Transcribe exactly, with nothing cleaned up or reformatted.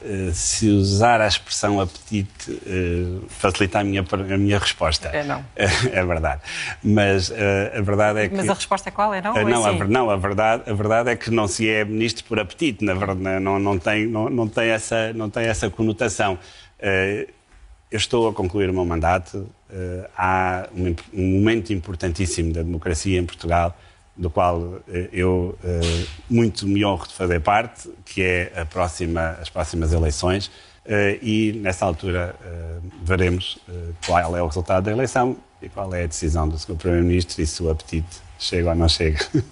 Uh, se usar a expressão apetite uh, facilita a minha, a minha resposta. É não. É verdade. Mas uh, a verdade é que... Mas a resposta é qual? É não? Uh, ou não, é sim? a, não a, verdade, a verdade é que não se é ministro por apetite. Na verdade, não, não, tem, não, não, tem, essa, não tem essa conotação. Uh, eu estou a concluir o meu mandato. Uh, há um, um momento importantíssimo da democracia em Portugal, do qual uh, eu uh, muito me honro de fazer parte, que é a próxima, as próximas eleições, uh, e nessa altura uh, veremos uh, qual é o resultado da eleição e qual é a decisão do senhor Primeiro-Ministro e se o apetite chega ou não chega.